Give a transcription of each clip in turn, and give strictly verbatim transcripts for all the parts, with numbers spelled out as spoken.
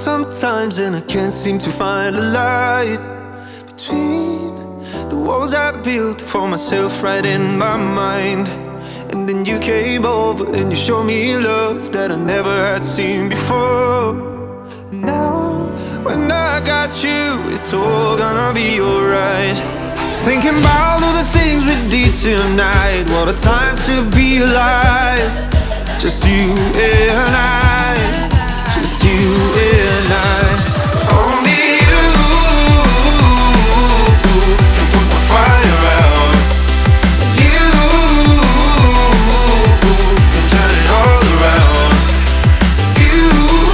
sometimes and I can't seem to find a light between the walls I built for myself right in my mind. And then you came over and you showed me love that I never had seen before. And now when I got you, it's all gonna be alright. Thinking about all the things we did tonight. What a time to be alive. Just you and I, just you and I. Only you can put the fire out. You can turn it all around. You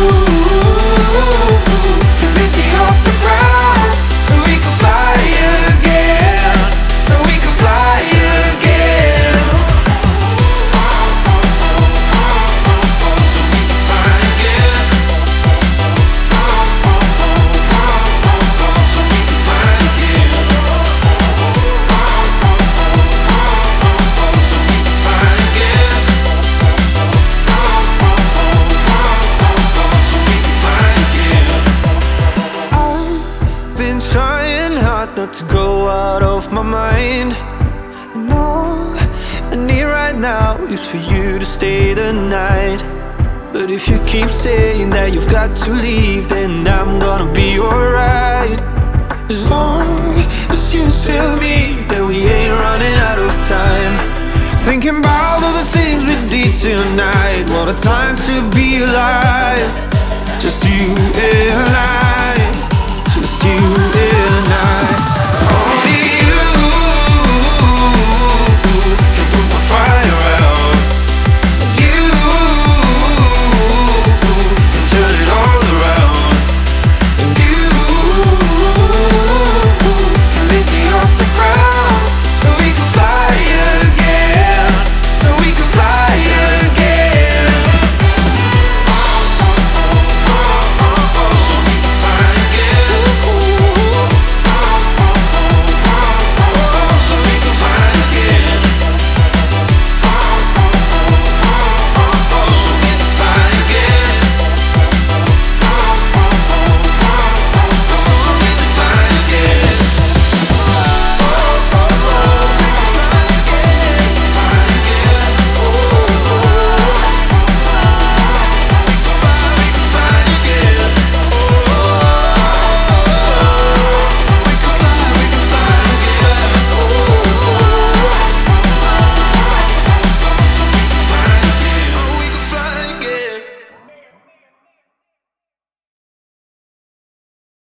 can lift me off the ground, so we can fly again, so we can fly again. Trying hard not to go out of my mind. And all I need right now is for you to stay the night. But if you keep saying that you've got to leave, then I'm gonna be alright. As long as you tell me that we ain't running out of time. Thinking about all the things we did tonight. What a time to be alive. Just you and I, just you and I.